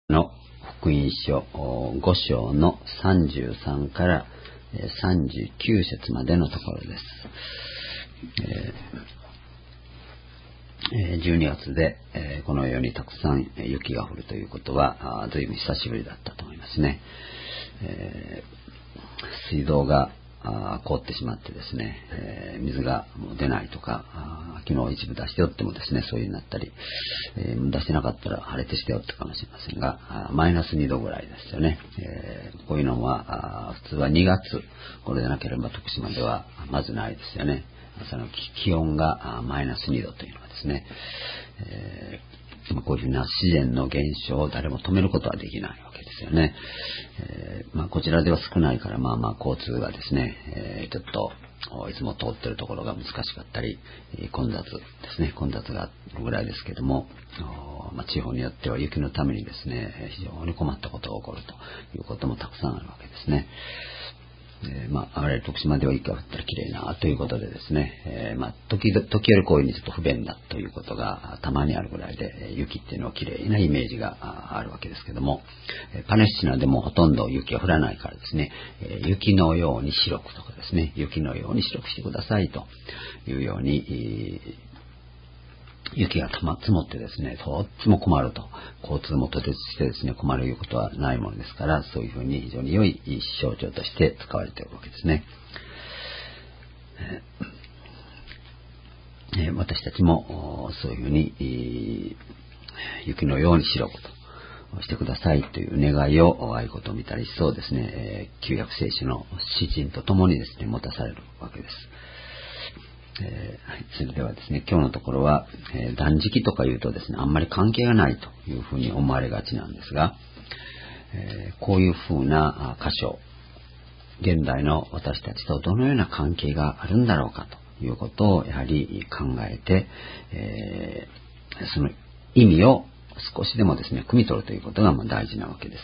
の福音書5章の33から39節までのところです。12月でこのようにたくさん雪が降るということは随分久しぶりだったと思いますね。水道が凍ってしまってですね、水がもう出ないとか、昨日一部出しておってもですね、そういうになったり、出してなかったら晴れてしておったかもしれませんが、マイナス2度ぐらいですよね。こういうのは普通は2月頃でなければ徳島ではまずないですよね。その気温がマイナス2度というのはですね、こういうふうな自然の現象を誰も止めることはできないわけですよね。こちらでは少ないから交通がですね、ちょっといつも通っているところが難しかったり、混雑ですね、混雑があるぐらいですけども、地方によっては雪のためにですね、非常に困ったことが起こるということもたくさんあるわけですね。徳島では雪が降ったら綺麗なということでですね、時折こういうふうにちょっと不便だということがたまにあるぐらいで、雪っていうのは綺麗なイメージがあるわけですけども、パレスチナでもほとんど雪が降らないからですね、雪のように白くとかですね、雪のように白くしてくださいというように、雪が積もってですね、とっても困ると。交通も途絶してですね、困るいうことはないものですから、そういうふうに非常に良い象徴として使われているわけですね。私たちもそういうふうに雪のように白くとしてくださいという願いをああいうことを見たりしそうですね、旧約聖書の詩人とともにですね、持たされるわけです。それではですね、今日のところは、断食とか言うとですね、あんまり関係がないというふうに思われがちなんですが、こういうふうな箇所、現代の私たちとどのような関係があるんだろうかということをやはり考えて、その意味を少しでもですね、汲み取るということが大事なわけです。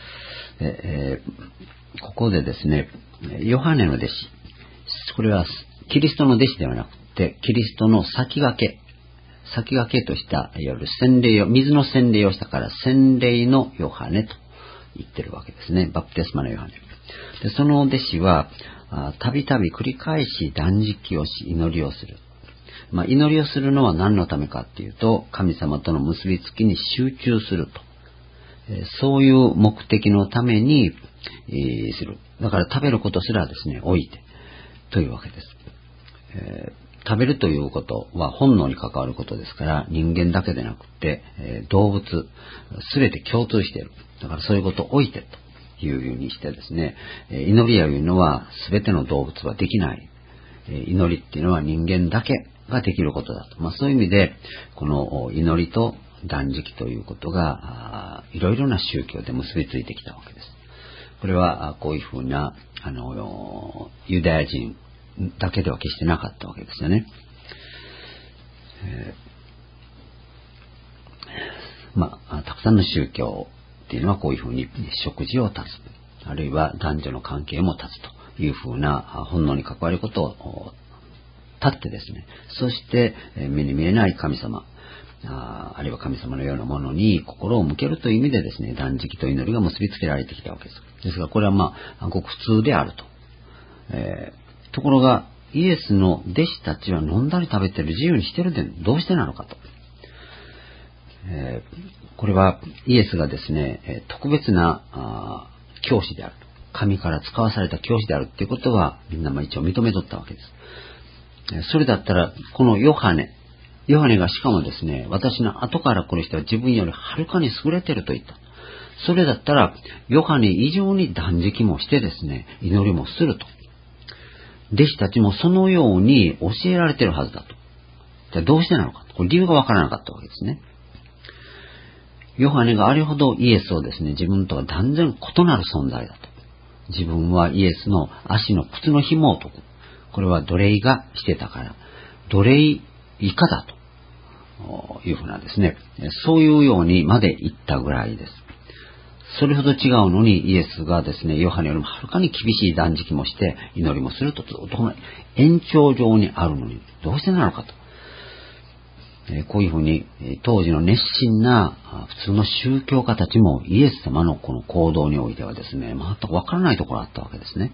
ここでですね、ヨハネの弟子、これはキリストの弟子ではなくて、キリストの先駆けとした、いわゆる洗礼を、水の洗礼をしたから洗礼のヨハネと言ってるわけですね。バプテスマのヨハネ。で、その弟子は、たびたび繰り返し断食をし、祈りをする。祈りをするのは何のためかっていうと、神様との結びつきに集中すると。そういう目的のために、する。だから食べることすらですね、置いて、というわけです。食べるということは本能に関わることですから、人間だけでなくて、動物すべて共通している。だからそういうことを置いてというふうにしてですね、祈りやいうのはすべての動物はできない。祈りっていうのは人間だけができることだと。そういう意味でこの祈りと断食ということがいろいろな宗教で結びついてきたわけです。これはこういうふうなユダヤ人だけでは決してなかったわけですよね。たくさんの宗教っていうのはこういうふうに食事を断つ、あるいは男女の関係も断つというふうな本能に関わることを断ってですね、そして目に見えない神様、あるいは神様のようなものに心を向けるという意味でですね、断食と祈りが結びつけられてきたわけです。ですがこれはごく普通であると。ところがイエスの弟子たちは飲んだり食べてる自由にしてるでどうしてなのかと。これはイエスがですね、特別な教師であると。神から使わされた教師であるということはみんな一応認めとったわけです。それだったらこのヨハネがしかもですね、私の後から来る人は自分よりはるかに優れていると言った。それだったらヨハネ以上に断食もしてですね、祈りもすると。弟子たちもそのように教えられているはずだと。じゃあどうしてなのか。これ理由がわからなかったわけですね。ヨハネがあれほどイエスをですね、自分とは断然異なる存在だと。自分はイエスの足の靴の紐を解く。これは奴隷がしてたから、奴隷以下だというふうなですね、そういうようにまで言ったぐらいです。それほど違うのにイエスがですね、ヨハネよりもはるかに厳しい断食もして祈りもすると、延長上にあるのにどうしてなのかと。 こういうふうに当時の熱心な普通の宗教家たちもイエス様のこの行動においてはですね、全くわからないところがあったわけですね。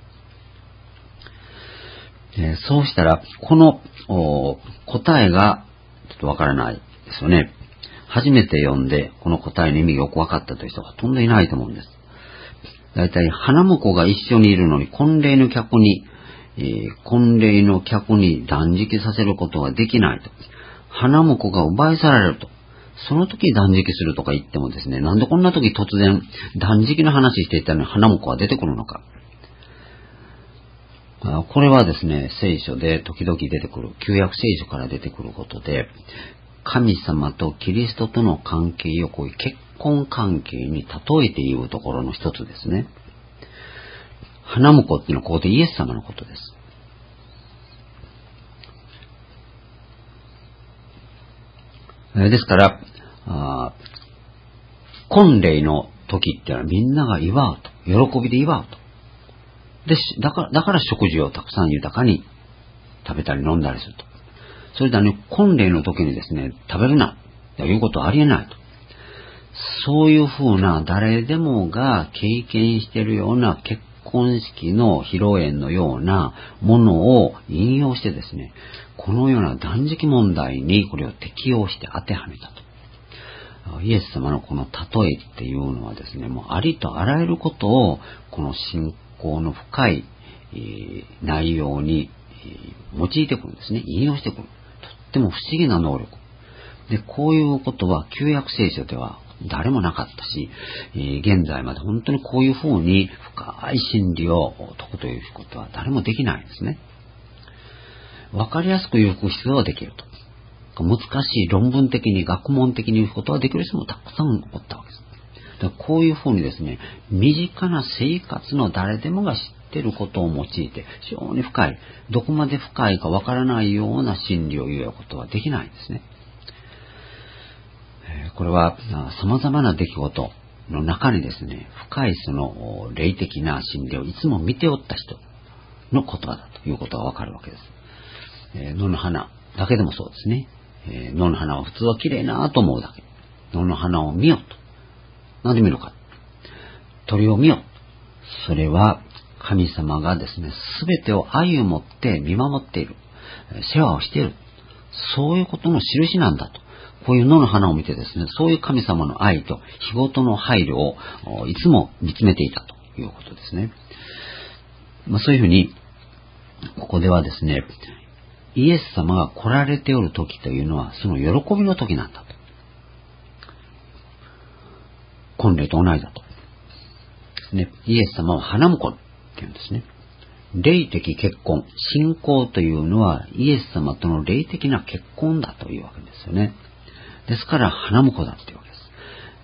そうしたら、この答えがちょっとわからないですよね。初めて読んでこの答えの意味がよくわかったという人はほとんどいないと思うんです。だいたい花婿が一緒にいるのに婚礼の客に断食させることができないと。花婿が奪い去られると。その時断食するとか言ってもですね、なんでこんな時突然断食の話していたのに花婿は出てくるのか。これはですね、聖書で時々出てくる、旧約聖書から出てくることで、神様とキリストとの関係をこういう結婚関係に例えて言うところの一つですね。花婿っていうのはここでイエス様のことです。ですから、婚礼の時ってのはみんなが祝うと。喜びで祝うと。で、だから食事をたくさん豊かに食べたり飲んだりすると。それでね、婚礼の時にですね、食べるな、ということはありえないと。そういうふうな誰でもが経験しているような結婚式の披露宴のようなものを引用してですね、このような断食問題にこれを適用して当てはめたと。イエス様のこの例えっていうのはですね、もうありとあらゆることをこの信仰の深い内容に用いてくるんですね。引用してくる。とっても不思議な能力。で、こういうことは旧約聖書では誰もなかったし、現在まで本当にこういうふうに深い真理を解くということは誰もできないんですね。わかりやすく言う必要はできると。難しい論文的に学問的に言うことはできる人もたくさんおったわけです。だからこういうふうにですね、身近な生活の誰でもが知っていることを用いて、非常に深い、どこまで深いかわからないような真理を言うことはできないんですね。これは様々な出来事の中にですね、深いその霊的な真理をいつも見ておった人の言葉だということがわかるわけです。野の花だけでもそうですね。野の花は普通は綺麗なと思うだけ。野の花を見よと。なんで見るか。鳥を見よ。それは神様がですね、すべてを愛を持って見守っている。世話をしている。そういうことの印なんだと。こういう野の花を見てですね、そういう神様の愛と日ごとの配慮をいつも見つめていたということですね。そういうふうに、ここではですね、イエス様が来られておる時というのはその喜びの時なんだと。婚礼と同じだと。イエス様は花婿って言うんですね。霊的結婚、信仰というのはイエス様との霊的な結婚だというわけですよね。ですから花婿だっていうわけです。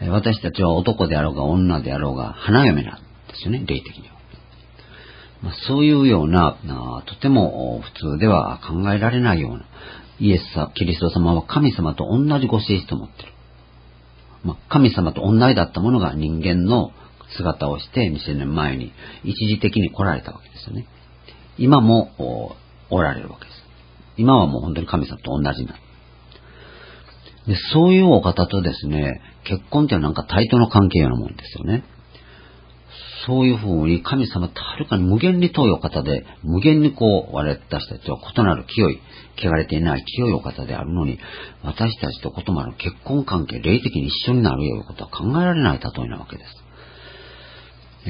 私たちは男であろうが女であろうが花嫁なんですよね、霊的には。そういうようなとても普通では考えられないようなキリスト様は神様と同じご性質を持っている。神様と同じだったものが人間の姿をして2000年前に一時的に来られたわけですよね。今もおられるわけです。今はもう本当に神様と同じになる。で、そういうお方とですね、結婚っていうのはなんか対等の関係ようなもんですよね。そういうふうに神様ってはるかに無限に遠いお方で、無限に我たちたちとは異なる汚れていない清いお方であるのに、私たちと異なる結婚関係、霊的に一緒になるようなことは考えられない例えなわけです。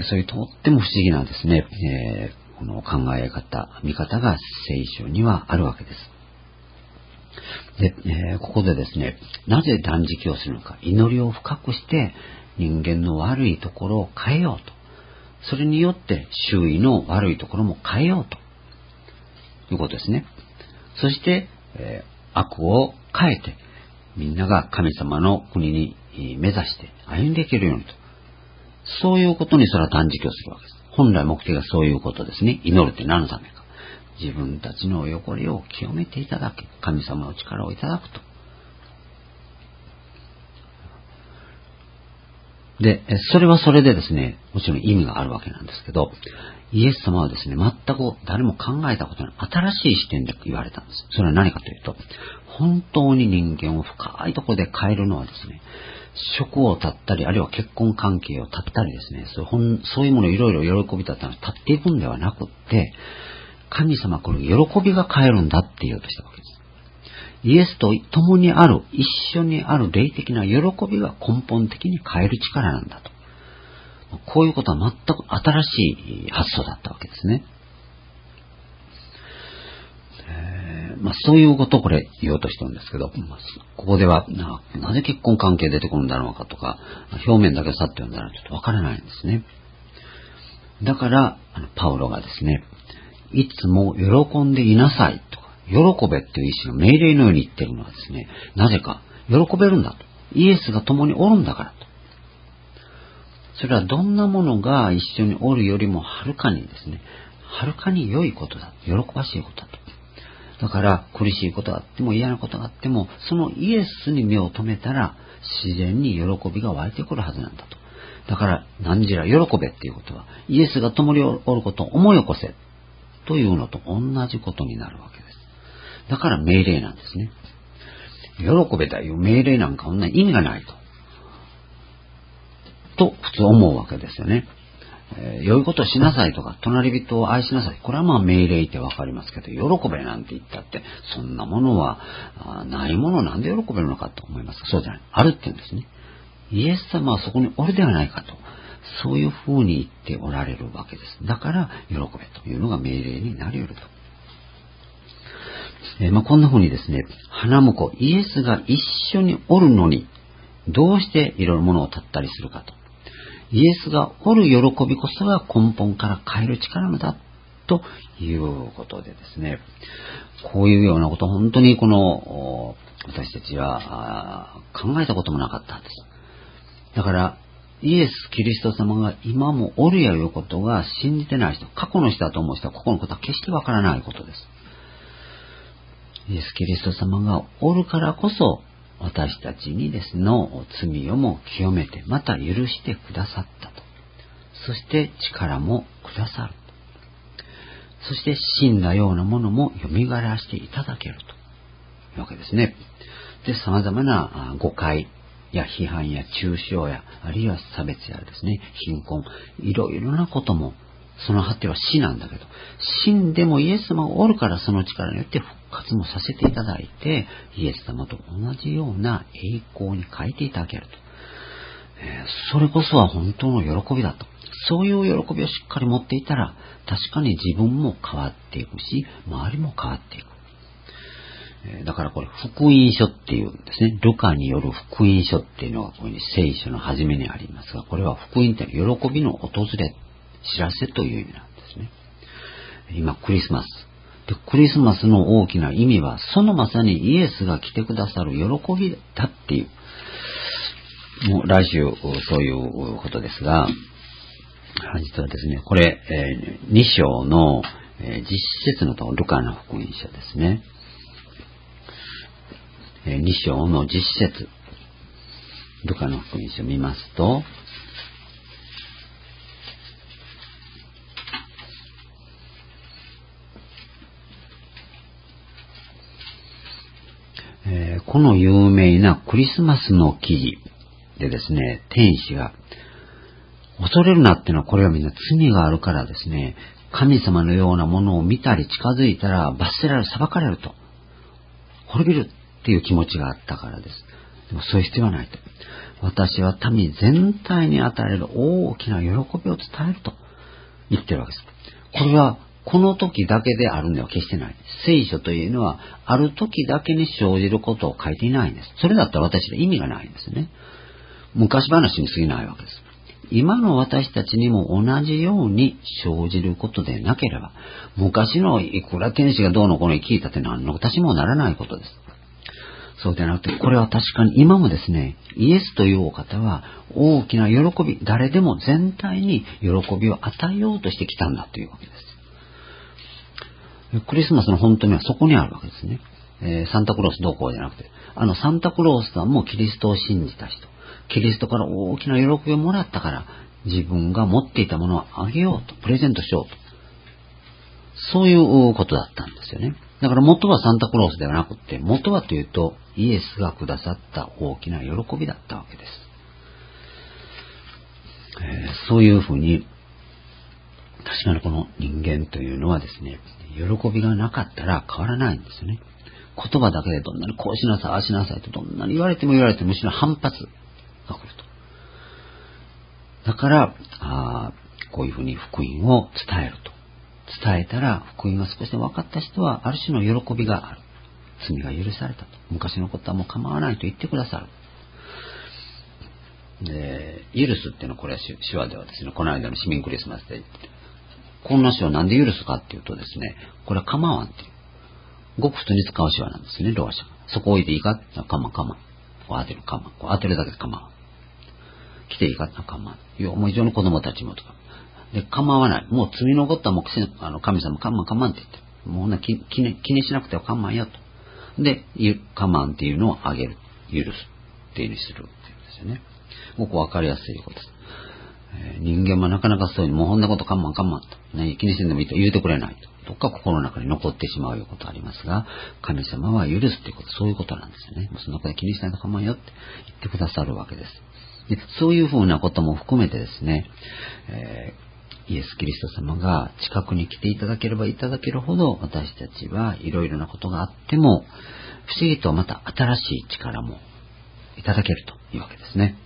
そういうとっても不思議なですね、この考え方、見方が聖書にはあるわけです。で、ここでですね、なぜ断食をするのか、祈りを深くして人間の悪いところを変えようと。それによって周囲の悪いところも変えようということですね。そして、悪を変えてみんなが神様の国に目指して歩んでいけるようにと。そういうことにそれは断食をするわけです。本来目的がそういうことですね。祈るって何のためか。自分たちの汚れを清めていただけ。神様の力をいただくと。 で、それはそれでですね、もちろん意味があるわけなんですけど、イエス様はですね、全く誰も考えたことない新しい視点で言われたんです。それは何かというと、本当に人間を深いところで変えるのはですね、職を絶ったり、あるいは結婚関係を絶ったりですね、そういうものをいろいろ喜びだったのを絶っていくんではなくって、神様これ喜びが変えるんだって言おうとしたわけです。イエスと共にある、一緒にある霊的な喜びが根本的に変える力なんだと。こういうことは全く新しい発想だったわけですね。そういうことをこれ言おうとしてるんですけど、ここではなぜ結婚関係出てくるんだろうかとか、表面だけ去ってるんだろうとちょっとわからないんですね。だからパウロがですね、いつも喜んでいなさいとか、喜べっていう意思の命令のように言ってるのはですね、なぜか喜べるんだと。イエスが共におるんだからと。それはどんなものが一緒におるよりもはるかにですね、はるかに良いことだ。喜ばしいことだと。だから苦しいことがあっても嫌なことがあっても、そのイエスに目を留めたら自然に喜びが湧いてくるはずなんだと。だから何時ら喜べっていうことは、イエスが共におることを思い起こせというのと同じことになるわけです。だから命令なんですね。喜べという命令なんかこんな意味がないと普通思うわけですよね。良いことをしなさいとか、隣人を愛しなさい。これは命令ってわかりますけど、喜べなんて言ったって、そんなものはないものなんで喜べるのかと思います。そうじゃない。あるって言うんですね。イエス様はそこにおるではないかと。そういうふうに言っておられるわけです。だから、喜べというのが命令になり得ると。こんな風にですね、花婿、イエスが一緒におるのに、どうしていろいろものを断ったりするかと。イエスがおる喜びこそが根本から変える力なのだということでですね、こういうようなことを本当に私たちは考えたこともなかったんです。だからイエス・キリスト様が今もおるやいうことが信じてない人、過去の人だと思う人はここのことは決してわからないことです。イエス・キリスト様がおるからこそ私たちにですの罪をも清めてまた許してくださったと。そして力もくださる。そして死んだようなものも蘇らしていただけるというわけですね。で、様々な誤解や批判や中傷やあるいは差別やですね、貧困、いろいろなこともその果ては死なんだけど、死んでもイエス様がおるからその力によって復活もさせていただいて、イエス様と同じような栄光に変えていただけると。それこそは本当の喜びだと。そういう喜びをしっかり持っていたら、確かに自分も変わっていくし、周りも変わっていく。だからこれ福音書っていうんですね。ルカによる福音書っていうのがここに聖書の初めにありますが、これは福音って喜びの訪れ、知らせという意味なんですね。今クリスマス。で、クリスマスの大きな意味は、そのまさにイエスが来てくださる喜びだっていう。もう来週そういうことですが、実はですね、これ、2章の、実節のところ、ルカの福音書ですね。2章の実節、ルカの福音書を見ますと、この有名なクリスマスの記事でですね、天使が恐れるなっていうのはこれはみんな罪があるからですね、神様のようなものを見たり近づいたら罰せられる、裁かれると。滅びるっていう気持ちがあったからです。でもそういう必要はないと。私は民全体に与える大きな喜びを伝えると言ってるわけです。これはこの時だけであるんでは決してない。聖書というのはある時だけに生じることを書いていないんです。それだったら私は意味がないんですね。昔話に過ぎないわけです。今の私たちにも同じように生じることでなければ、昔のいくら天使がどうのこうの聞いたって何の私もならないことです。そうではなくて、これは確かに今もですね、イエスというお方は大きな喜び、誰でも全体に喜びを与えようとしてきたんだというわけです。クリスマスの本当にはそこにあるわけですね。サンタクロースどうこうじゃなくて、サンタクロースさんもキリストを信じた人。 キリストから大きな喜びをもらったから、自分が持っていたものをあげようと、プレゼントしようと。そういうことだったんですよね。だから元はサンタクロースではなくて、元はというと、イエスがくださった大きな喜びだったわけです。そういうふうに、確かにこの人間というのはですね、喜びがなかったら変わらないんですよね。言葉だけでどんなにこうしなさい、ああしなさいとどんなに言われてもむしろ反発が来ると。だから、こういうふうに福音を伝えると。伝えたら福音が少しでも分かった人はある種の喜びがある。罪が許されたと。昔のことはもう構わないと言ってくださる。で、許すっていうのはこれは手話ではですね、この間の市民クリスマスで言って、こんな手話なんで許すかっていうとですね、これは構わんっていう。ごく普通に使う手話なんですね、ろう者が。そこ置いていいかって言ったら構わん。こう当てる構わん。こう当てるだけで構わん。来ていいかって言ったら構わん。いや、もう非常に子供たちもとか。で、構わない。もう罪のことはもう神様構わんって言って。もう気にしなくては構わんよと。で、構わんっていうのをあげる。許す。っていうにするっていうんですよね。ごくわかりやすいことです。人間はなかなかそういうもうこんなこと構わんと。ね、気にせんでもいいと言うてくれないと。どっか心の中に残ってしまうようなことありますが、神様は許すっていうこと、そういうことなんですよね。もうそんなこと気にしないと構わんよって言ってくださるわけです。で、そういうふうなことも含めてですね、イエス・キリスト様が近くに来ていただければいただけるほど、私たちはいろいろなことがあっても、不思議とまた新しい力もいただけるというわけですね。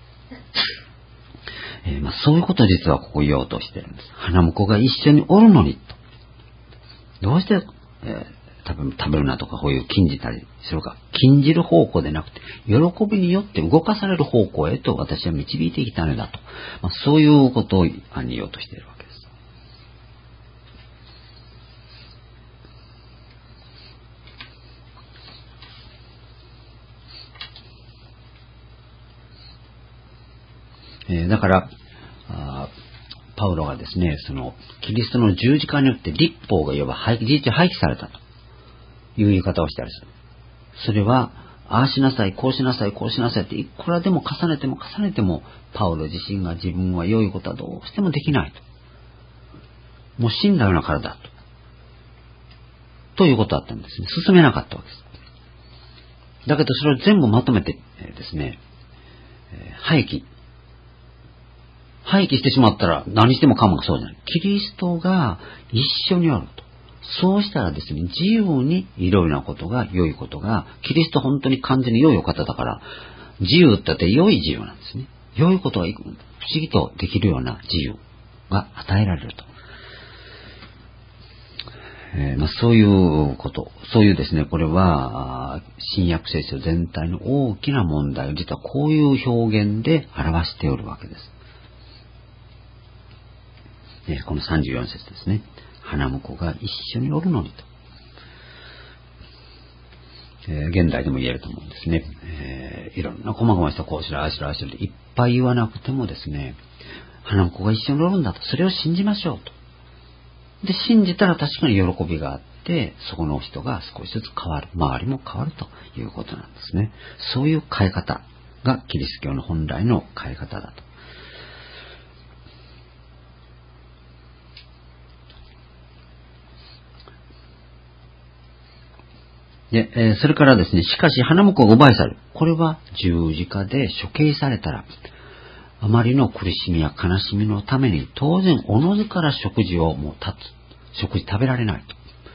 そういうことを実はここ言おうとしているんです。花婿が一緒におるのにと。どうして、食べるなとかこういう禁じたりするか。禁じる方向でなくて、喜びによって動かされる方向へと私は導いてきたのだと。そういうことを言おうとしているわけです。だから、パウロがですね、その、キリストの十字架によって律法がいわば事実上廃棄されたという言い方をしたりする。それは、ああしなさい、こうしなさい、こうしなさいっていくらでも重ねてもパウロ自身が自分は良いことはどうしてもできないと。もう死んだような体ということだったんですね。進めなかったわけです。だけどそれを全部まとめてですね、廃棄してしまったら何してもかもがそうじゃない。キリストが一緒にあると。そうしたらですね、自由にいろいろなことが、良いことが、キリスト本当に完全に良いお方だから、自由って言って良い自由なんですね。良いことが不思議とできるような自由が与えられると。そういうこと、そういうですね、これは、新約聖書全体の大きな問題を実はこういう表現で表しておるわけです。この34節ですね。花婿が一緒におるのにと。現代でも言えると思うんですね。いろんな細々したこうしろ、ああしろ、ああしろっていっぱい言わなくてもですね、花婿が一緒におるんだと。それを信じましょうと。で、信じたら確かに喜びがあって、そこの人が少しずつ変わる。周りも変わるということなんですね。そういう変え方がキリスト教の本来の変え方だと。で、それからですね、しかし花婿が奪いされる。これは十字架で処刑されたら、あまりの苦しみや悲しみのために当然おのずから食事をもう食事食べられないと。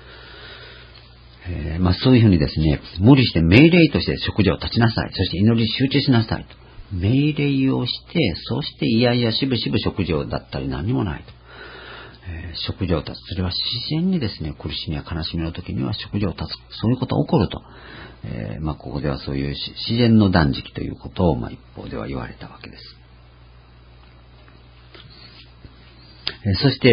そういうふうにですね、無理して命令として食事を断ちなさい。そして祈りに集中しなさいと。命令をして、そしていやいやしぶしぶ食事をだったり何もないと。食事を断つ。それは自然にですね、苦しみや悲しみの時には食事を断つ。そういうことが起こると。ここではそういう自然の断食ということを、一方では言われたわけです。そして、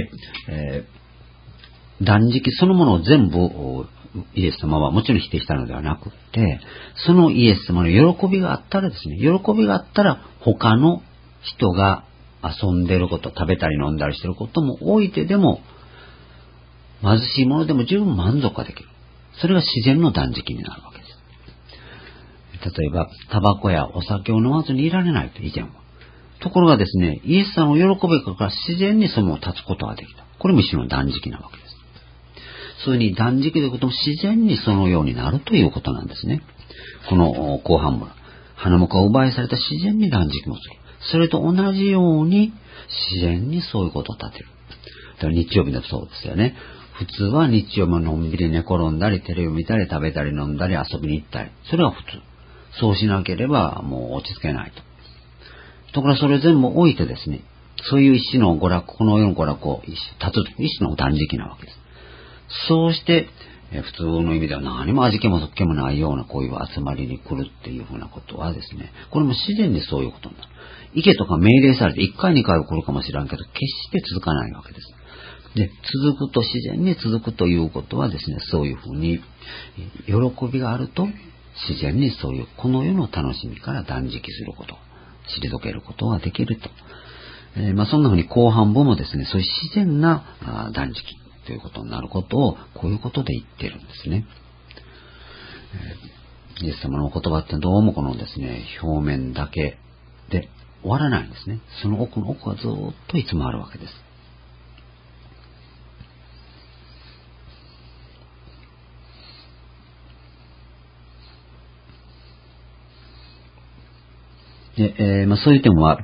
断食そのものを全部イエス様はもちろん否定したのではなくて、そのイエス様の喜びがあったらですね、喜びがあったら他の人が遊んでること、食べたり飲んだりしてることも置いてでも、貧しいものでも十分満足ができる。それが自然の断食になるわけです。 例えば、タバコやお酒を飲まずにいられないと、以前は。ところがですね、イエス様の喜びから自然にその立つことができた。これも一種の断食なわけです。そういうふうに断食ということも自然にそのようになるということなんですね。この後半部。花婿を奪いされた自然に断食もする。それと同じように自然にそういうことを立てる。だから日曜日のそうですよね。普通は日曜日ものんびり寝転んだり、テレビ見たり、食べたり飲んだり、遊びに行ったり。それは普通。そうしなければもう落ち着けないと。ところがそれを全部置いてですね、そういう一種の娯楽、この世の娯楽を立つ一種の断食なわけです。そうして、普通の意味では何も味気もそっけもないようなこういう集まりに来るっていうふうなことはですね、これも自然にそういうことになる。行けとか命令されて1回2回は来るかもしれんけど、決して続かないわけです。で、続くと自然に続くということはですね、そういうふうに喜びがあると自然にそういうこの世の楽しみから断食すること、退けることができると。そんなふうに後半部もですね、そういう自然な断食ということになることをこういうことで言ってるんですね。イエス様のお言葉ってどうもこのですね、表面だけで終わらないんですね。その奥の奥はずっといつもあるわけです。で、そういう点は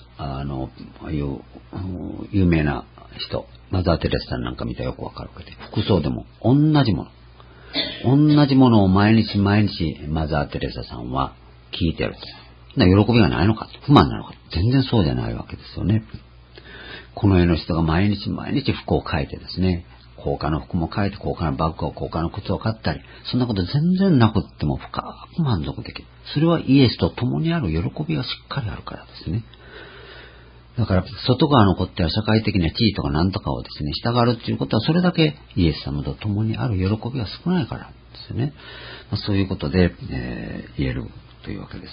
有名な人、マザー・テレスさんなんか見たらよくわかるけど、服装でも同じものを毎日毎日マザー・テレサさんは聞いてると。喜びがないのか、不満なのか、全然そうじゃないわけですよね。この世の人が毎日毎日服を買いてですね、高価な服も買えて、高価なバッグを、高価な靴を買ったり、そんなこと全然なくっても深く満足できる。それはイエスと共にある喜びがしっかりあるからですね。だから、外側のことや社会的な地位とか何とかをですね、従うということは、それだけイエス様と共にある喜びが少ないからですよね。そういうことで、言えるというわけです。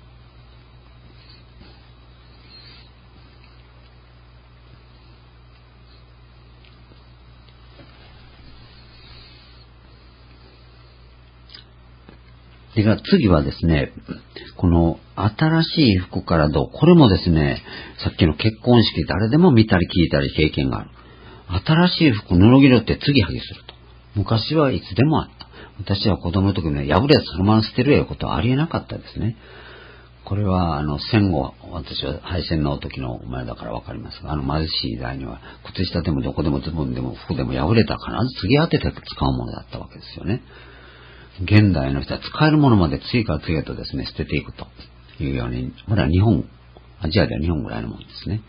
では次はですね、この新しい服からどう、これもですね、さっきの結婚式誰でも見たり聞いたり経験がある。新しい服、布着るって継ぎはぎすると。昔はいつでもあった。私は子供の時に破れたそのまま捨てるようなことはありえなかったですね。これは戦後、私は敗戦の時の前だからわかりますが、貧しい時代には靴下でもどこでもズボンでも服でも破れたら必ず継ぎ当てて使うものだったわけですよね。現代の人は使えるものまで次から次へとですね、捨てていくというように、これはアジアでは日本ぐらいのものですね。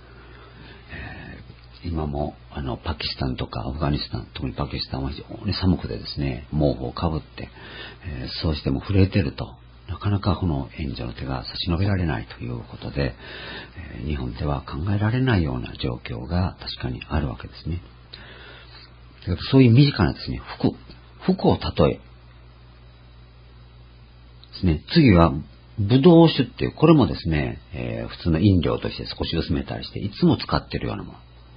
今もパキスタンとかアフガニスタン、特にパキスタンは非常に寒くてですね、毛布をかぶって、そうしても震えてると、なかなかこの援助の手が差し伸べられないということで、日本では考えられないような状況が確かにあるわけですね。そういう身近なですね、服を例えですね。次はブドウ酒っていう、これもですね、普通の飲料として少し薄めたりして、いつも使っているようなもの。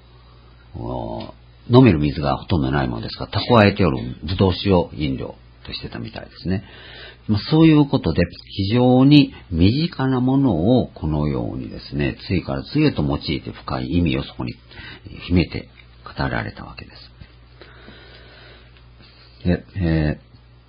飲める水がほとんどないものですから、蓄えておるブドウ酒を飲料としてたみたいですね。そういうことで、非常に身近なものをこのようにですね、次から次へと用いて深い意味をそこに秘めて語られたわけです。で、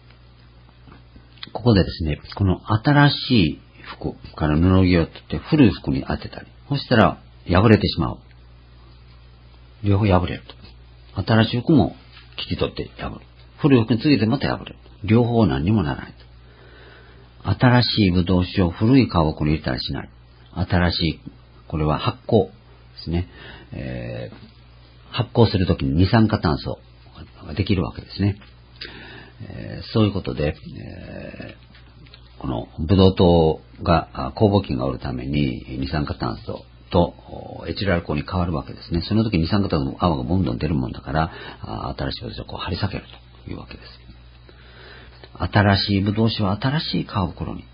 ここでですね、この新しい服から布着を取って古い服に当てたり、そしたら破れてしまう。両方破れると。新しい服も切り取って破る。古い服についてまた破れる。両方何にもならないと。新しいブドウ酒を古い川に入れたりしない。新しい、これは発酵ですね。発酵するときに二酸化炭素ができるわけですね。そういうことで、このブドウ糖が酵母菌がおるために二酸化炭素とエチルアルコールに変わるわけですね。その時に二酸化炭素の泡がどんどん出るもんだから、新しいブドウ酒を張り裂けるというわけです。新しいブドウ酒は新しい皮袋に。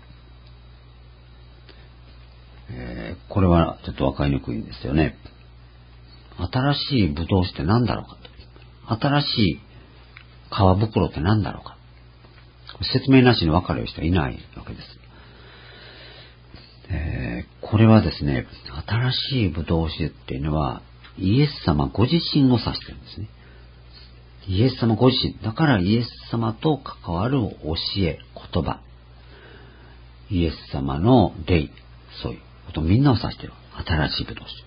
これはちょっとわかりにくいんですよね。新しいブドウ酒って何だろうかと。新しい皮袋って何だろうか。 説明なしに分かる人はいないわけです。これはですね、新しいブドウ酒っていうのは、イエス様ご自身を指してるんですね。イエス様ご自身。だからイエス様と関わる教え、言葉。イエス様の霊。そういうことをみんなを指してる。新しいブドウ酒。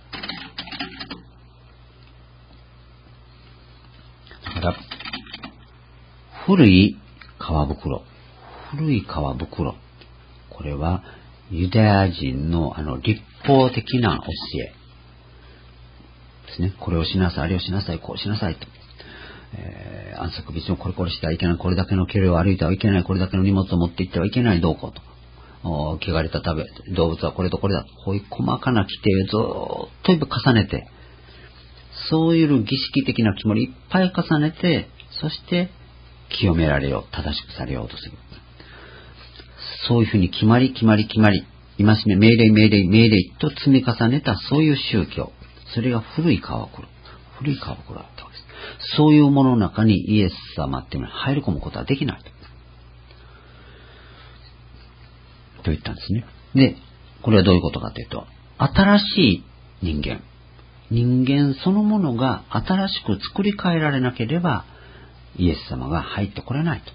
だから、古い皮袋。古い皮袋。これは、ユダヤ人の立法的な教えですね。これをしなさい、あれをしなさい、こうしなさいと。安息日もこれしてはいけない、これだけの距離を歩いてはいけない、これだけの荷物を持って行ってはいけない、どうこうと。汚れた動物はこれとこれだと。こういう細かな規定をずっと重ねて、そういう儀式的な決まりいっぱい重ねて、そして清められよう、正しくされようとする。そういうふうに決まり、戒め、命令と積み重ねたそういう宗教。それが古い皮袋だったわけです。そういうものの中にイエス様っていうのは入り込むことはできないと言ったんですね。で、これはどういうことかというと、新しい人間そのものが新しく作り変えられなければ、イエス様が入ってこれないと。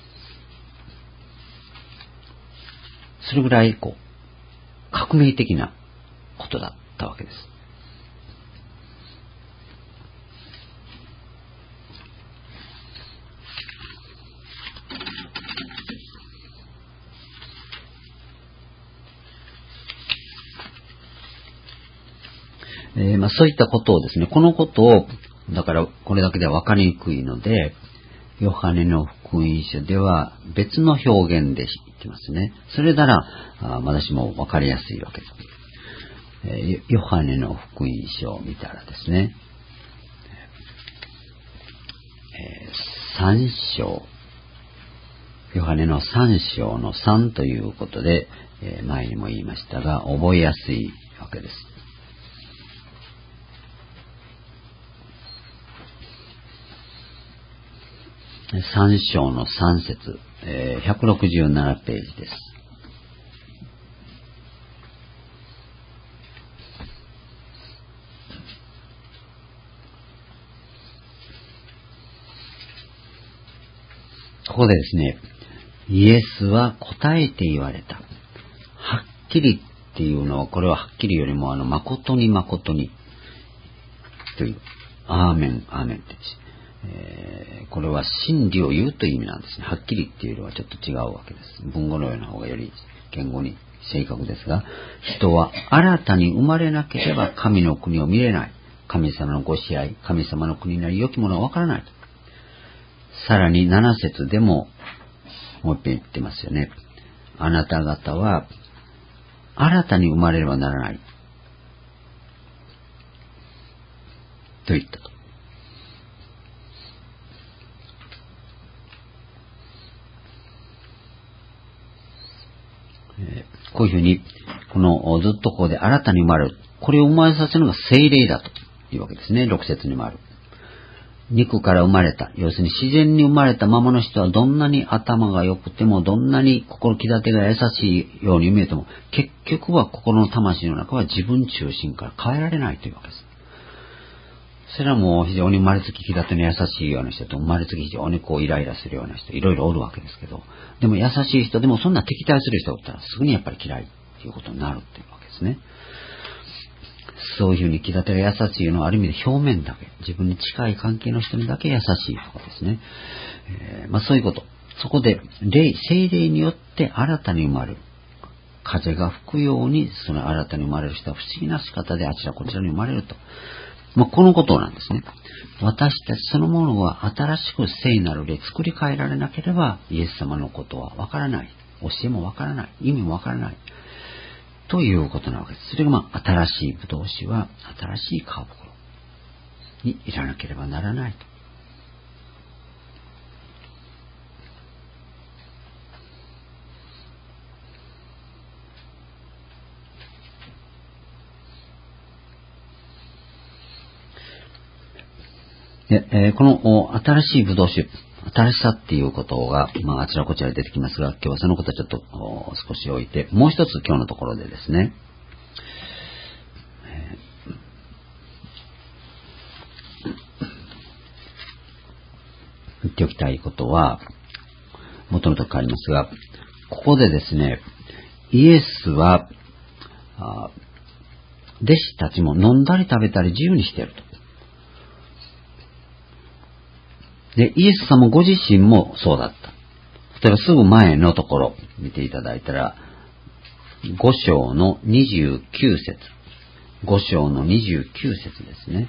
それぐらい革命的なことだったわけです。そういったことをですね、このことを、だからこれだけでは分かりにくいので、ヨハネの福音書では別の表現で言ってますね。それなら私も分かりやすいわけです。ヨハネの福音書を見たらですね、3章、ヨハネの3章の3ということで、前にも言いましたが覚えやすいわけです。3章の3節、167ページです。ここでですね、イエスは答えて言われた。はっきりっていうのは、これははっきりよりも誠に誠にという、アーメン、アーメンってこれは真理を言うという意味なんですね。はっきりっていうのはちょっと違うわけです。文語のような方がより言語に正確ですが、人は新たに生まれなければ神の国を見れない。神様のご支配、神様の国なり良きものはわからない。さらに7節でももう一遍言ってますよね。あなた方は新たに生まれればならないと言ったと。こういうふうに、ずっとここで新たに生まれる。これを生まれさせるのが聖霊だというわけですね。6節にもある。肉から生まれた。要するに自然に生まれたままの人はどんなに頭が良くても、どんなに心気立てが優しいように見えても、結局は心の魂の中は自分中心から変えられないというわけです。それはもう非常に生まれつき気立ての優しいような人と、生まれつき非常にイライラするような人、いろいろおるわけですけど、でも優しい人でもそんな敵対する人だったらすぐにやっぱり嫌いっていうことになるっていうわけですね。そういうふうに気立てが優しいのはある意味で表面だけ、自分に近い関係の人にだけ優しいとかですね。そういうこと。そこで聖霊によって新たに生まれる。風が吹くようにその新たに生まれる人は不思議な仕方であちらこちらに生まれると。このことなんですね。私たちそのものは新しく聖なる霊作り変えられなければイエス様のことはわからない。教えもわからない。意味もわからない。ということなわけです。それが新しいブドウ酒は新しい皮袋にいらなければならないと。この新しいブドウ酒、 新しさっていうことが、あちらこちらで出てきますが、今日はそのことはちょっと少し置いて、もう一つ今日のところでですね、言っておきたいことは、元々変わりますが、ここでですね、イエスは、弟子たちも飲んだり食べたり自由にしていると。で、イエス様ご自身もそうだった。例えばすぐ前のところ見ていただいたら、5章の29節。5章の29節ですね。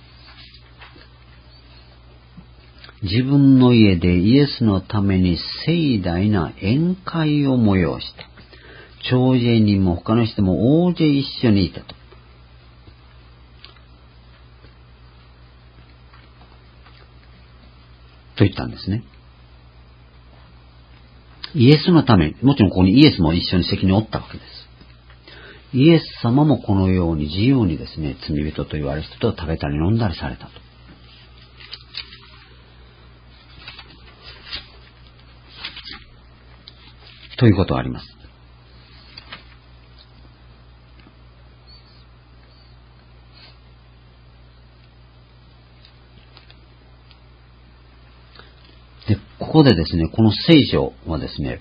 自分の家でイエスのために盛大な宴会を催した。長者人も他の人も大勢一緒にいたと。と言ったんですね。イエスのために、もちろんここにイエスも一緒に席におったわけです。イエス様もこのように自由にですね、罪人と言われる人と食べたり飲んだりされたと。ということがあります。で、ここでですね、この聖書はですね、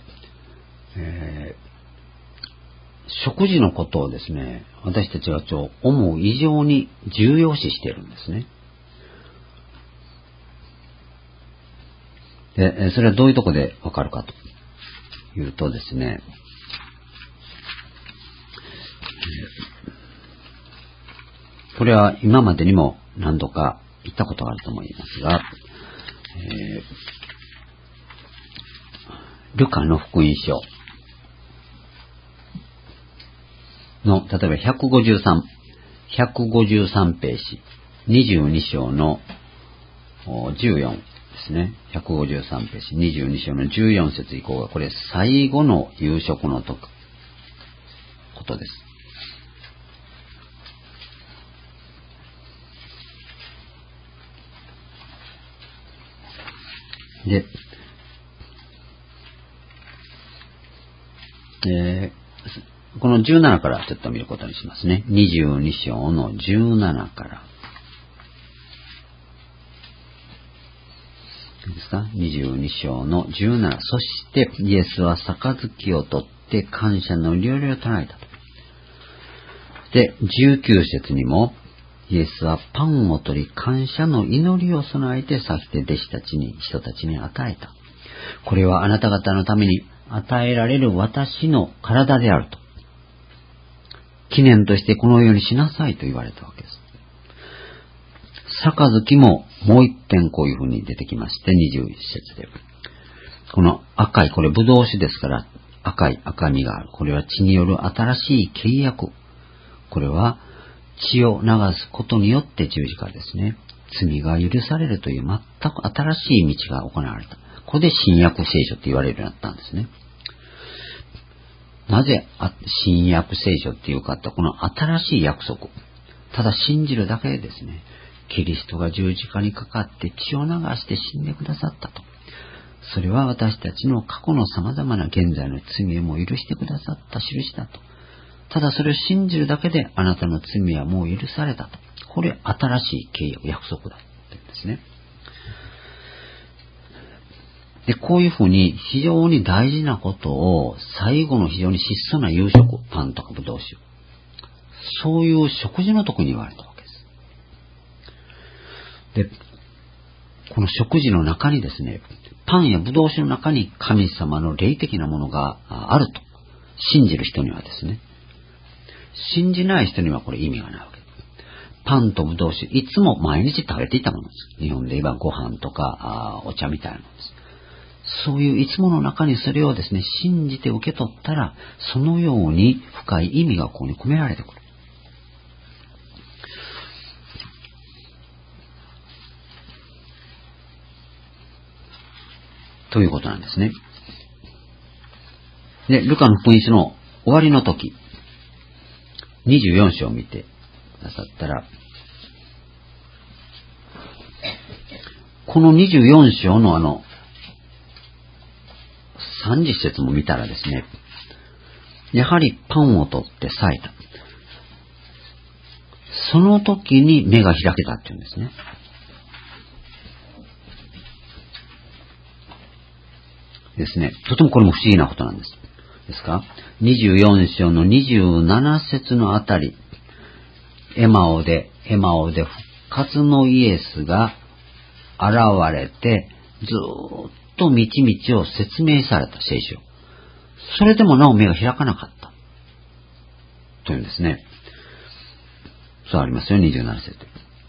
食事のことをですね、私たちが思う以上に重要視しているんですね。で、それはどういうところでわかるかというとですね、これは今までにも何度か言ったことがあると思いますが、ルカの福音書の、例えば153ページ、22章の14ですね。153ページ、22章の14節以降が、これ最後の夕食のことです。で、この17からちょっと見ることにしますね。22章の17から。いいですか？ 22 章の17。そしてイエスは杯を取って感謝の祈りを唱えたと。で、19節にも、イエスはパンを取り感謝の祈りを備えてさして人たちに与えた。これはあなた方のために与えられる私の体であると。記念としてこのようにしなさいと言われたわけです。杯ももう一遍こういうふうに出てきまして、21節で。この赤い、これブドウ酒ですから、赤みがある。これは血による新しい契約。これは血を流すことによって十字架ですね。罪が許されるという全く新しい道が行われた。ここで新約聖書って言われるようになったんですね。なぜ新約聖書っていうかって、この新しい約束。ただ信じるだけでですね、キリストが十字架にかかって血を流して死んでくださったと。それは私たちの過去の様々な現在の罪をも許してくださった印だと。ただそれを信じるだけであなたの罪はもう許されたと。これ新しい契約、約束だって言うんですね。で、こういうふうに非常に大事なことを最後の非常に質素な夕食、パンとかブドウ酒。そういう食事のとこに言われたわけです。で、この食事の中にですね、パンやブドウ酒の中に神様の霊的なものがあると信じる人にはですね、信じない人にはこれ意味がないわけです。パンとブドウ酒、いつも毎日食べていたものです。日本で言えばご飯とかお茶みたいなものです。そういういつもの中にそれをですね、信じて受け取ったら、そのように深い意味がここに込められてくる。ということなんですね。で、ルカの福音書の終わりの時、24章を見てくださったら、この24章の 30節も見たらですね、やはりパンを取って裂いた。その時に目が開けたっていうんですね。ですね。とてもこれも不思議なことなんです。ですか ?24 章の27節のあたり、エマオで復活のイエスが現れて、ずーっと道々を説明された聖書。それでもなお目が開かなかった。というんですね。そうありますよ、27節。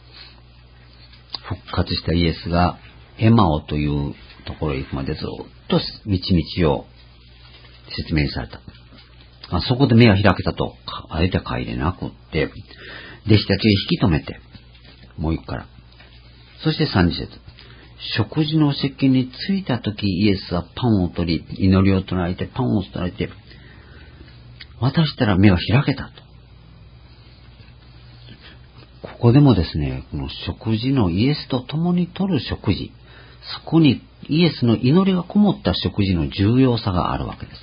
復活したイエスがエマオというところへ行くまでずっと道々を説明された。そこで目が開けたと、あえて書いてなくって、弟子たちが引き止めて、もう一個から。そして30節。食事の席に着いたとき、イエスはパンを取り、祈りを唱えて、パンを伝えて、渡したら目が開けたと。ここでもですね、この食事のイエスと共に取る食事、そこにイエスの祈りがこもった食事の重要さがあるわけです。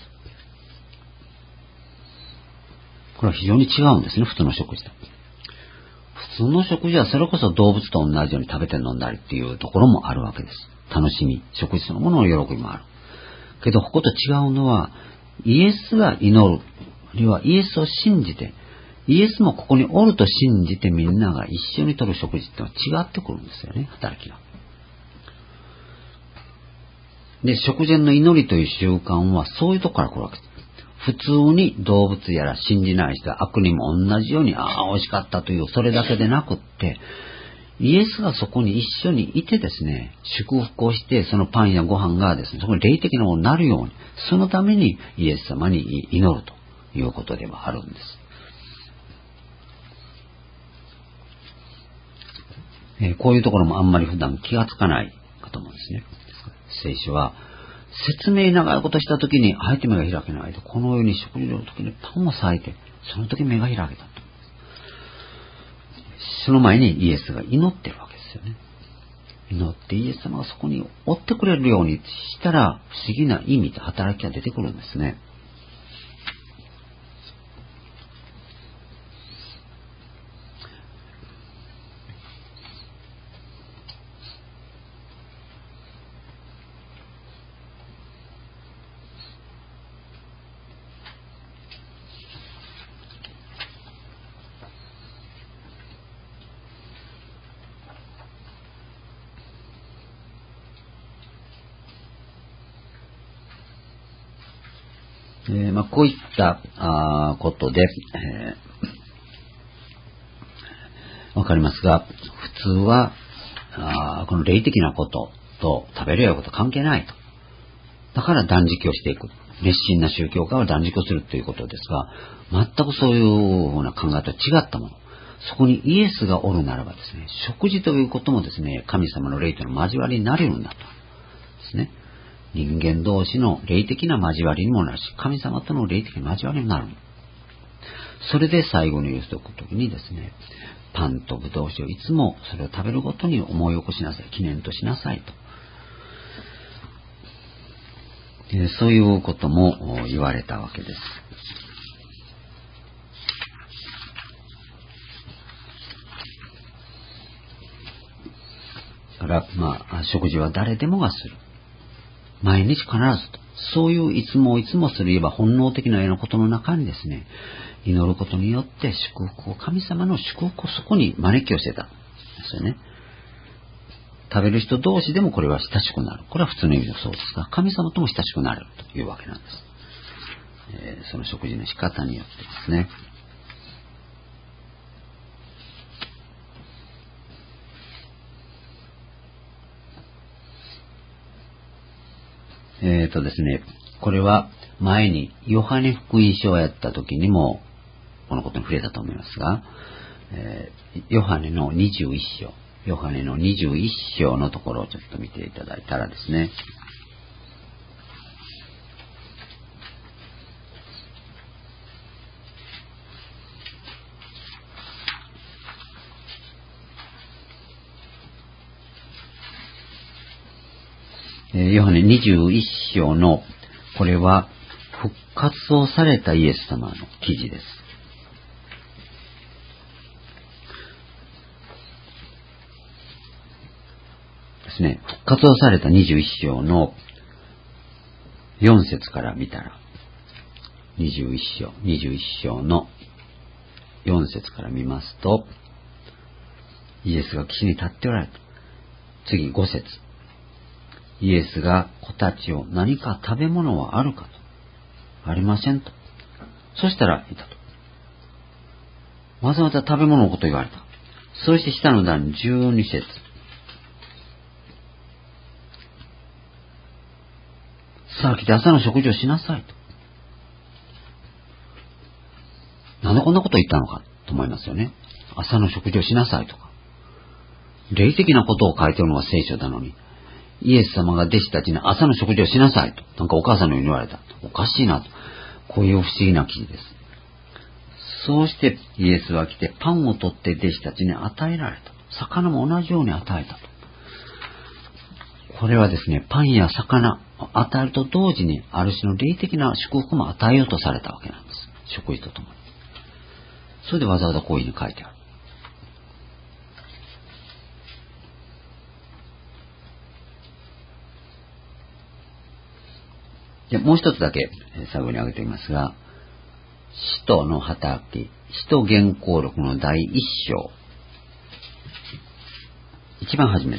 これは非常に違うんですね、普通の食事と。普通の食事はそれこそ動物と同じように食べて飲んだりっていうところもあるわけです。楽しみ、食事そのものの喜びもある。けどここと違うのは、イエスが祈る、あるいはイエスを信じて、イエスもここにおると信じてみんなが一緒にとる食事ってのは違ってくるんですよね、働きが。で、食前の祈りという習慣はそういうとこから来るわけです。普通に動物やら信じない人は悪にも同じように、美味しかったという、それだけでなくって、イエスがそこに一緒にいてですね、祝福をして、そのパンやご飯がですね、そこに霊的なものになるように、そのためにイエス様に祈るということではあるんです。こういうところもあんまり普段気がつかないかと思うんですね。聖書は、説明長いことしたときに、あえて目が開けないと、このように食事のときにパンを裂いて、その時目が開けたと。その前にイエスが祈ってるわけですよね。祈ってイエス様がそこに追ってくれるようにしたら、不思議な意味と働きが出てくるんですね。こういったことで、わかりますが、普通はこの霊的なことと食べるようなこと関係ないと。だから断食をしていく。熱心な宗教家は断食をするということですが、全くそういうふうな考えとは違ったもの。そこにイエスがおるならばですね、食事ということもですね、神様の霊との交わりになれるんだと。ですね。人間同士の霊的な交わりにもなるし、神様との霊的な交わりになる。それで最後に言うときにですね、パンとブドウ酒をいつもそれを食べるごとに思い起こしなさい、記念としなさいと。そういうことも言われたわけです。だから、食事は誰でもがする。毎日必ずと。そういういつもする言えば本能的なようなことの中にですね、祈ることによって祝福を、神様の祝福をそこに招き寄せた。ですよね。食べる人同士でもこれは親しくなる。これは普通の意味でそうですが、神様とも親しくなれるというわけなんです。その食事の仕方によってですね。ですね、これは前にヨハネ福音書をやった時にもこのことに触れたと思いますが、ヨハネの21章のところをちょっと見ていただいたらですね、ヨハネ21章のこれは復活をされたイエス様の記事です。ですね、復活をされた21章の4節から見たら、21章の4節から見ますと、イエスが岸に立っておられた。次5節。イエスが子たちを、何か食べ物はあるかと。ありませんと。そしたらいたと。わざわざ食べ物のことを言われた。そして下の段12節。さあ来て朝の食事をしなさいと。なんでこんなことを言ったのかと思いますよね。朝の食事をしなさいとか。霊的なことを書いてるのが聖書なのに、イエス様が弟子たちに朝の食事をしなさいと。なんかお母さんのように言われた。おかしいなと。こういう不思議な記事です。そうしてイエスは来てパンを取って弟子たちに与えられた。魚も同じように与えたと。これはですね、パンや魚を与えると同時にある種の霊的な祝福も与えようとされたわけなんです。食事とともに。それでわざわざこういうふうに書いてある。でもう一つだけ最後に挙げてみますが、使徒の働き、使徒原稿録の第一章、一番初めです。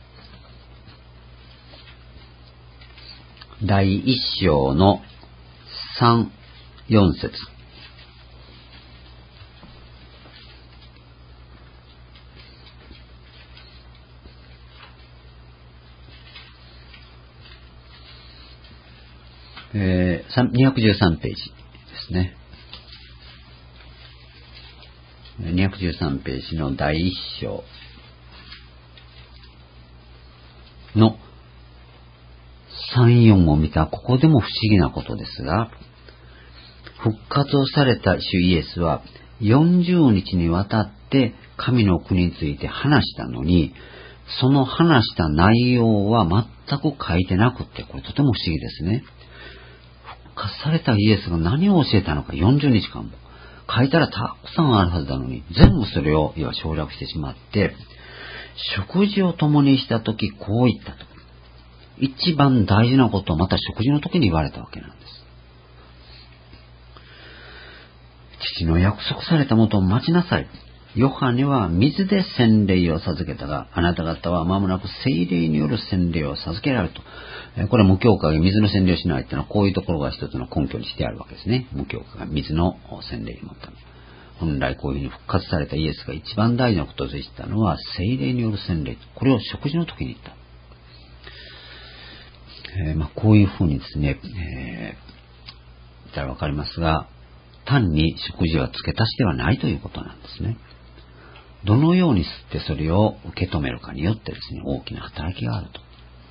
第一章の3、4節。213ページですね。213ページの第一章の3、4を見たここでも不思議なことですが、復活をされた主イエスは40日にわたって神の国について話したのに、その話した内容は全く書いてなくって、これとても不思議ですね。復活されたイエスが何を教えたのか40日間も。書いたらたくさんあるはずなのに、全部それを省略してしまって、食事を共にしたときこう言ったと。一番大事なことをまた食事の時に言われたわけなんです。父の約束されたもとを待ちなさい。ヨハネは水で洗礼を授けたが、あなた方は間もなく聖霊による洗礼を授けられると。これは無教化が水の洗礼をしないというのはこういうところが一つの根拠にしてあるわけですね。無教化が水の洗礼に持ったの。本来こういうふうに復活されたイエスが一番大事なことを言ったのは聖霊による洗礼。これを食事の時に言った。こういうふうにですね、言ったらわかりますが、単に食事は付け足しではないということなんですね。どのように吸ってそれを受け止めるかによってですね、大きな働きがあると。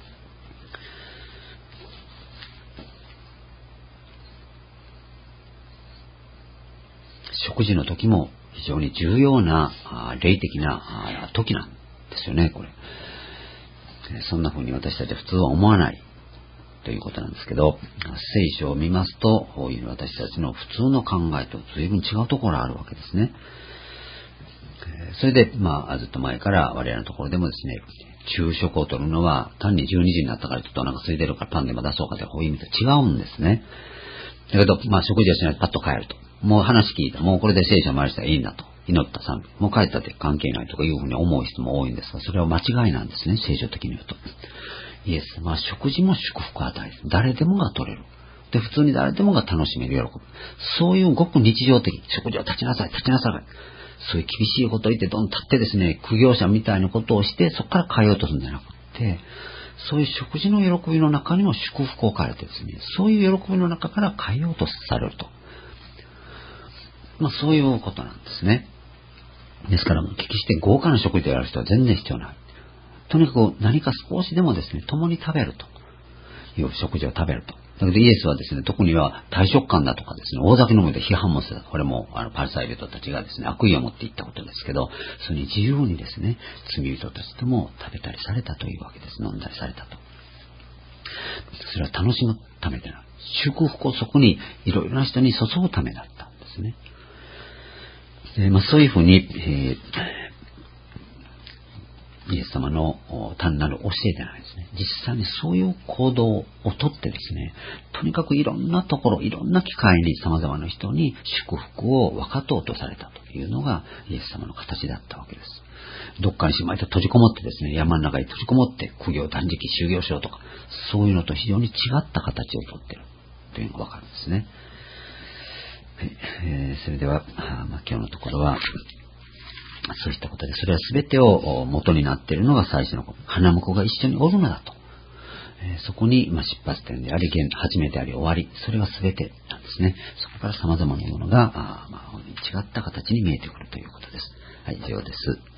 食事の時も非常に重要な霊的な時なんですよね、これ。そんな風に私たちは普通は思わないということなんですけど、聖書を見ますと、こういう私たちの普通の考えと随分違うところがあるわけですね。それで、ずっと前から我々のところでもですね、昼食をとるのは単に12時になったからちょっとお腹空いてるからパンでも出そうかという意味と違うんですね。だけど、食事はしないとパッと帰ると。もう話聞いた。もうこれで聖書を回したらいいんだと。祈った賛美。もう帰ったって関係ないとかいうふうに思う人も多いんですが、それは間違いなんですね、聖書的に言うと。イエス様は食事も祝福を与える。誰でもが取れる。で、普通に誰でもが楽しめる、喜ぶ。そういうごく日常的、食事を立ちなさい、立ちなさい。そういう厳しいことを言ってどんどん立ってですね、苦行者みたいなことをして、そこから変えようとするんじゃなくて、そういう食事の喜びの中にも祝福を変えてですね、そういう喜びの中から変えようとされると。そういうことなんですね。ですから、決して豪華な食事をやる人は全然必要ない。とにかく何か少しでもですね、共に食べるという食事を食べると。だけどイエスはですね、特には大食感だとかですね、大酒飲みで批判もする。これもパリサイ人たちがですね、悪意を持って言ったことですけど、それに自由にですね、罪人たちとも食べたりされたというわけです。飲んだりされたと。それは楽しむためでない。 祝福をそこにいろいろな人に注ぐためだったんですね。そういうふうに、イエス様の単なる教えではないですね。実際にそういう行動をとってですね、とにかくいろんなところ、いろんな機会に様々な人に祝福を分かとうとされたというのがイエス様の形だったわけです。どっかにしまいと閉じこもってですね、山の中に閉じこもって苦行、断食、修行しようとか、そういうのと非常に違った形をとっているというのが分かるんですね。それでは、今日のところは、そういったことで、それは全てを元になっているのが最初の花婿が一緒におるのだと。そこに、出発点であり、始めであり、終わり、それが全てなんですね。そこから様々なものが、違った形に見えてくるということです。はい、以上です。